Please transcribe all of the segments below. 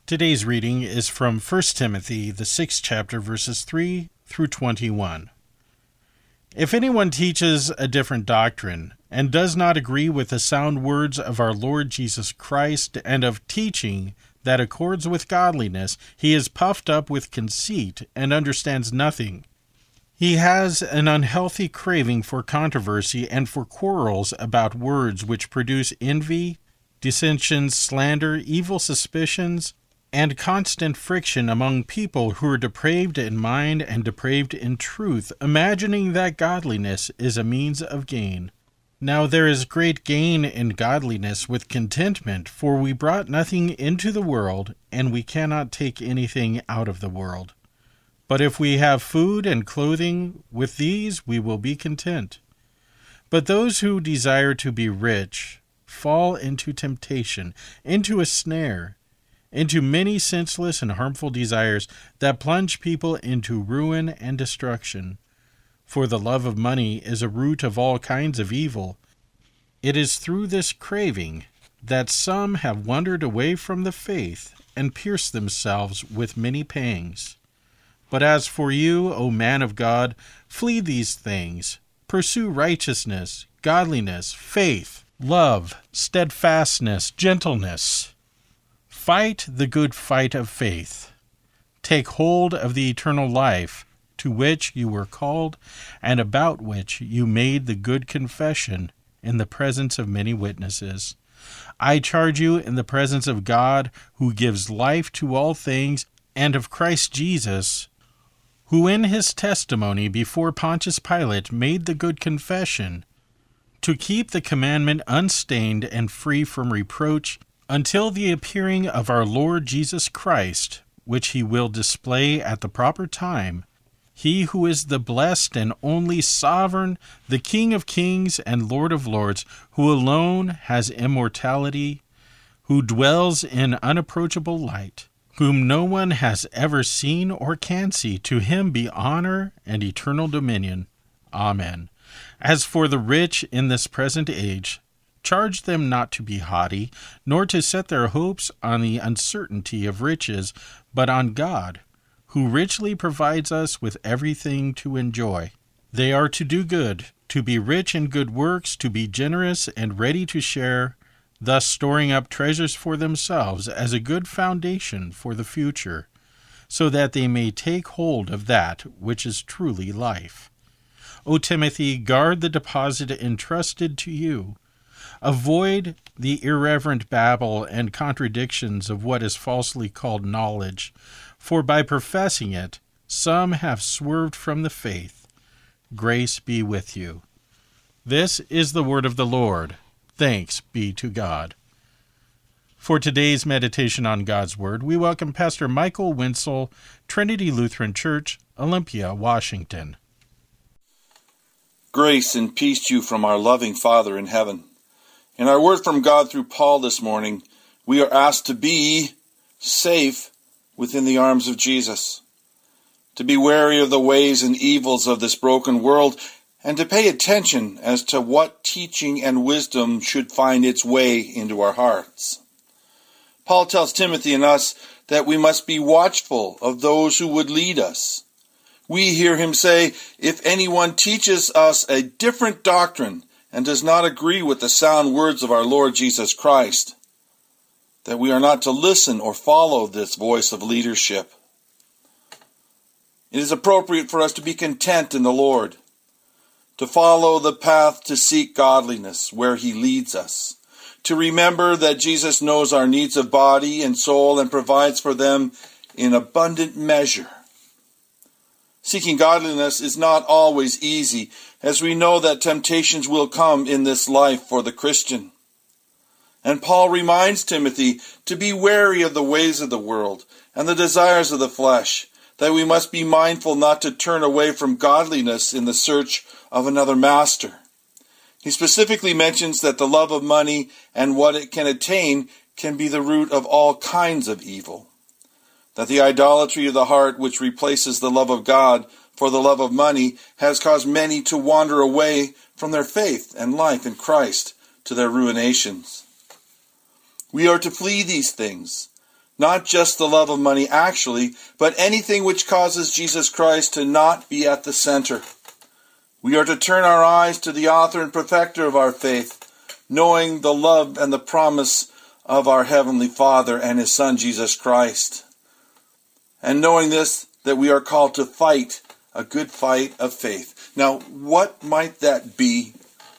Today's reading is from 1 Timothy, the 6th chapter, verses 3 through 21. If anyone teaches a different doctrine, and does not agree with the sound words of our Lord Jesus Christ, and of teaching that accords with godliness, he is puffed up with conceit, and understands nothing. He has an unhealthy craving for controversy, and for quarrels about words, which produce envy, dissensions, slander, evil suspicions, and constant friction among people who are depraved in mind and depraved in truth, imagining that godliness is a means of gain. Now there is great gain in godliness with contentment, for we brought nothing into the world, and we cannot take anything out of the world. But if we have food and clothing, with these we will be content. But those who desire to be rich fall into temptation, into a snare, into many senseless and harmful desires that plunge people into ruin and destruction. For the love of money is a root of all kinds of evil. It is through this craving that some have wandered away from the faith and pierced themselves with many pangs. But as for you, O man of God, flee these things. Pursue righteousness, godliness, faith, love, steadfastness, gentleness. Fight the good fight of faith. Take hold of the eternal life, to which you were called, and about which you made the good confession in the presence of many witnesses. I charge you in the presence of God, who gives life to all things, and of Christ Jesus, who in his testimony before Pontius Pilate made the good confession, to keep the commandment unstained and free from reproach, until the appearing of our Lord Jesus Christ, which he will display at the proper time, he who is the blessed and only sovereign, the King of kings and Lord of lords, who alone has immortality, who dwells in unapproachable light, whom no one has ever seen or can see. To him be honor and eternal dominion. Amen. As for the rich in this present age, charge them not to be haughty, nor to set their hopes on the uncertainty of riches, but on God, who richly provides us with everything to enjoy. They are to do good, to be rich in good works, to be generous and ready to share, thus storing up treasures for themselves as a good foundation for the future, so that they may take hold of that which is truly life. O Timothy, guard the deposit entrusted to you. Avoid the irreverent babble and contradictions of what is falsely called knowledge, for by professing it, some have swerved from the faith. Grace be with you. This is the word of the Lord. Thanks be to God. For today's meditation on God's Word, we welcome Pastor Michael Winsel, Trinity Lutheran Church, Olympia, Washington. Grace and peace to you from our loving Father in heaven. In our word from God through Paul this morning, we are asked to be safe within the arms of Jesus, to be wary of the ways and evils of this broken world, and to pay attention as to what teaching and wisdom should find its way into our hearts. Paul tells Timothy and us that we must be watchful of those who would lead us. We hear him say, if anyone teaches us a different doctrine and does not agree with the sound words of our Lord Jesus Christ, that we are not to listen or follow this voice of leadership. It is appropriate for us to be content in the Lord, to follow the path to seek godliness where he leads us, to remember that Jesus knows our needs of body and soul and provides for them in abundant measure. Seeking godliness is not always easy, as we know that temptations will come in this life for the Christian. And Paul reminds Timothy to be wary of the ways of the world and the desires of the flesh, that we must be mindful not to turn away from godliness in the search of another master. He specifically mentions that the love of money and what it can attain can be the root of all kinds of evil. That the idolatry of the heart, which replaces the love of God for the love of money, has caused many to wander away from their faith and life in Christ to their ruinations. We are to flee these things, Not just the love of money actually, but anything which causes Jesus Christ to not be at the center. We are to turn our eyes to the author and perfecter of our faith, knowing the love and the promise of our Heavenly Father and His Son, Jesus Christ. And knowing this, that we are called to fight a good fight of faith. Now, what might that be?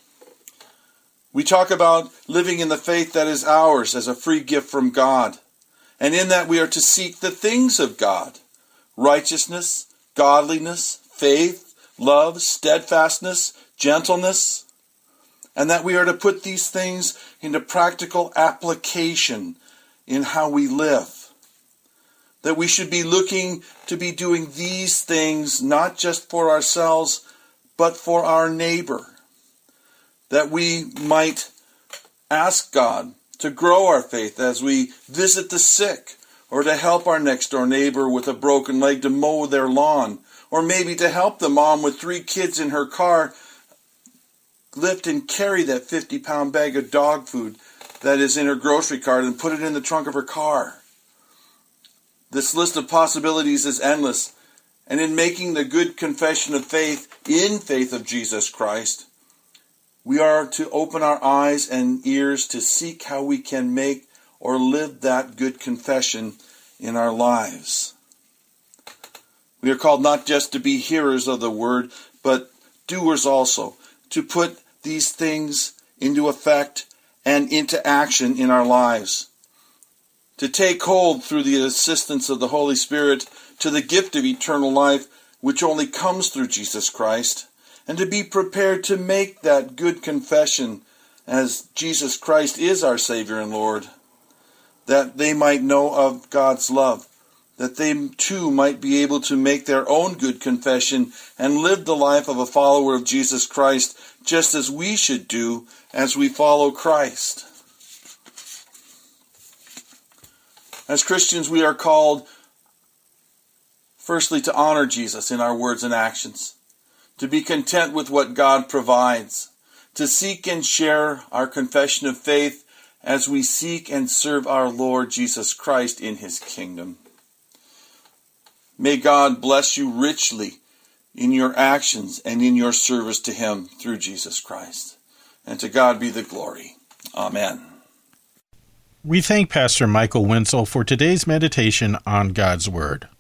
We talk about living in the faith that is ours as a free gift from God. And in that we are to seek the things of God: righteousness, godliness, faith, love, steadfastness, gentleness. And that we are to put these things into practical application in how we live. That we should be looking to be doing these things not just for ourselves, but for our neighbor. That we might ask God to grow our faith as we visit the sick, or to help our next door neighbor with a broken leg to mow their lawn, or maybe to help the mom with 3 kids in her car lift and carry that 50-pound bag of dog food that is in her grocery cart and put it in the trunk of her car. This list of possibilities is endless, and in making the good confession of faith in faith of Jesus Christ, we are to open our eyes and ears to seek how we can make or live that good confession in our lives. We are called not just to be hearers of the word, but doers also, to put these things into effect and into action in our lives. To take hold through the assistance of the Holy Spirit to the gift of eternal life, which only comes through Jesus Christ, and to be prepared to make that good confession as Jesus Christ is our Savior and Lord, that they might know of God's love, that they too might be able to make their own good confession and live the life of a follower of Jesus Christ, just as we should do as we follow Christ. As Christians, we are called, firstly, to honor Jesus in our words and actions, to be content with what God provides, to seek and share our confession of faith as we seek and serve our Lord Jesus Christ in His kingdom. May God bless you richly in your actions and in your service to Him through Jesus Christ. And to God be the glory. Amen. We thank Pastor Michael Wenzel for today's meditation on God's Word.